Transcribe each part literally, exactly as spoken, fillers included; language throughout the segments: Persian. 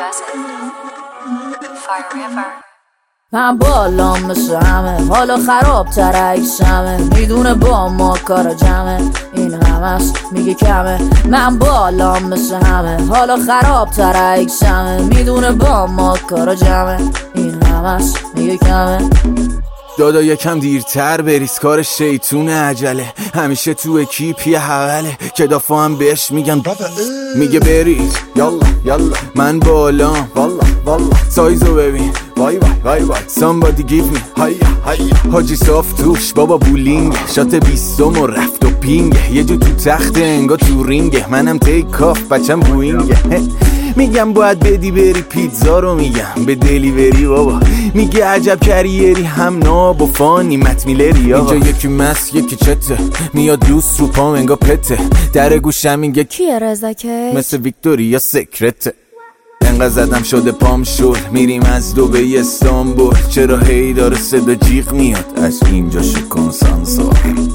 من بالام مثل همه، حالا خراب تر عکسمه، میدونه با ما کارا جمعه، این همست میگه کمه. من بالام مثل همه، حالا خراب تر عکسمه، میدونه با ما کارا جمعه، این همست میگه کمه. دادا یکم دیرتر بریز، کار شیطون عجله، همیشه تو اکیپ یه حوله که دافا هم بهش میگن میگه بریز یالا یالا. من بالام والا والا، سایزو ببین وای وای وای وای. somebody give me هایا هایا. حاجی صاف توش بابا بولینگ، شات بیستم و رفت و پینگه، یه جو تو تخت انگا تو رینگه، منم تیک آف بچم بوینگه. میگم باید بدی بری پیتزا رو، میگم به دلیوری بابا، میگه عجب کریری هم ناب و فانی مت میلری. اینجا یکی مس یکی چته، میاد دوست رو پام انگا پته، در گوشم میگه کیه رزکه مثل ویکتوریا سکرته. انقدر زدم شده پام شد، میریم از دبی استانبول، چرا هی داره صدا جیغ میاد از اینجا شکن سانسور.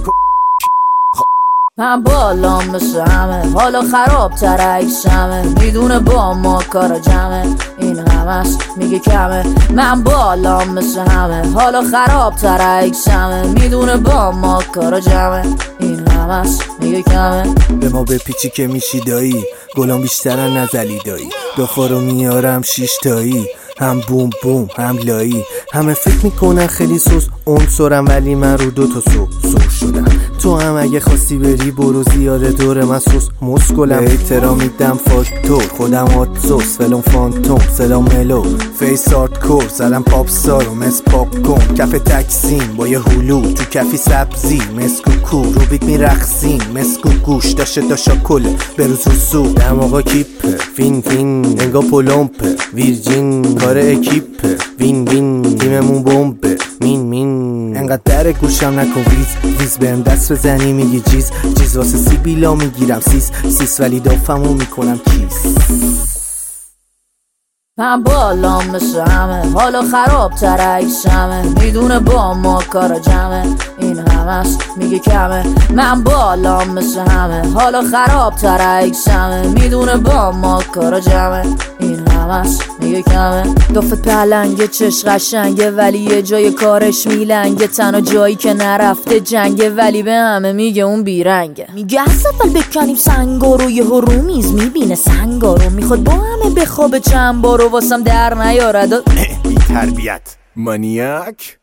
من بالام مثل همه، حالا خراب تر عکسمه، میدونه با ما کارا جمعه، این همست میگه کمه. من بالام مثل همه، حالا خراب تر عکسمه، میدونه با ما کارا جمعه، این همست میگه کمه. به ما به پیچی که میشی دایی، گلام بیشترن نزلی دایی، دخارو میارم شیش تایی، هم بوم بوم هم لایی. همه فکر میکنن خیلی سوس عنصرم، ولی من رو دو تا سو سو شدم. تو هم اگه خواستی بری برو، زیاده دور من سوس مسکلم. احترام میدم فاکتور، خودم هات سوس فلون فانتوم، سلام ملو فیس آرت کور، زدم پاپ سارو مس پاپ کن، کف تکسیم با یه هلو تو کفی سبزی مسکو کو، رو بیت میرقصیم مسکو گوش داشته داشتا کله بروز رو سو. دماغا کیپه فین فین انگا پولومپه، ویرجین کار اکیپه، وین وین تیممون بمبه، مین مین. انقدر در گوشم نکن ویز ویز، بهم دست بزنی میگی جیز جیز، واسه سی بیلا میگیرم سیس سیس، ولی دافمو میکنم کیس. من بالام مثل همه، حالا خراب تر عکسمه، میدونه با ما کارا جمعه، این همست میگه کمه. من بالام مثل همه، حالا خراب تر عکسمه، میدونه با ما کارا جمعه، این همست میگه کمه. دافت پلنگه چش قشنگه، ولی یه جای کارش میلنگه، تنها جایی که نرفته جنگه، ولی به همه میگه اون بیرنگه. میگه از اول بکنیم سنگا رو، یه رومیز میبینه سنگا رو، میخواد با همه بخوابه چند بارو، واسم در نیارد بی تربیت مانیاک.